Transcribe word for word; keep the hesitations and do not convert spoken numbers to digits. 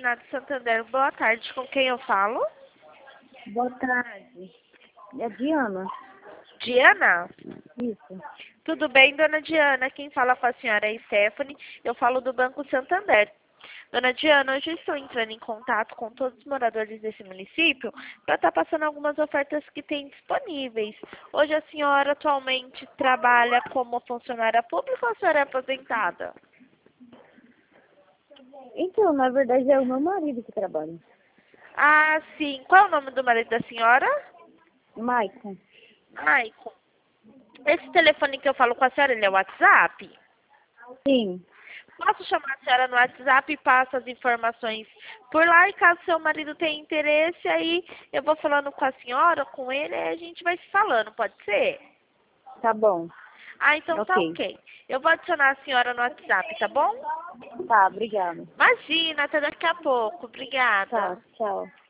Carolina de Santander. Boa tarde, com quem eu falo? Boa tarde. É a Diana? Diana? Isso. Tudo bem, dona Diana? Quem fala com a senhora é Stephanie. Eu falo do Banco Santander. Dona Diana, hoje eu estou entrando em contato com todos os moradores desse município para estar passando algumas ofertas que tem disponíveis. Hoje a senhora atualmente trabalha como funcionária pública ou a senhora é aposentada? Então, na verdade, é o meu marido que trabalha. Ah, sim. Qual é o nome do marido da senhora? Maicon. Maicon. Esse telefone que eu falo com a senhora, ele é o WhatsApp? Sim. Posso chamar a senhora no WhatsApp e passo as informações por lá e caso seu marido tenha interesse, aí eu vou falando com a senhora, com ele, aí a gente vai se falando, pode ser? Tá bom. Ah, então tá Ok. ok. Eu vou adicionar a senhora no WhatsApp, tá bom? Tá, obrigada. Imagina, até daqui a pouco. Obrigada. Tá, tchau.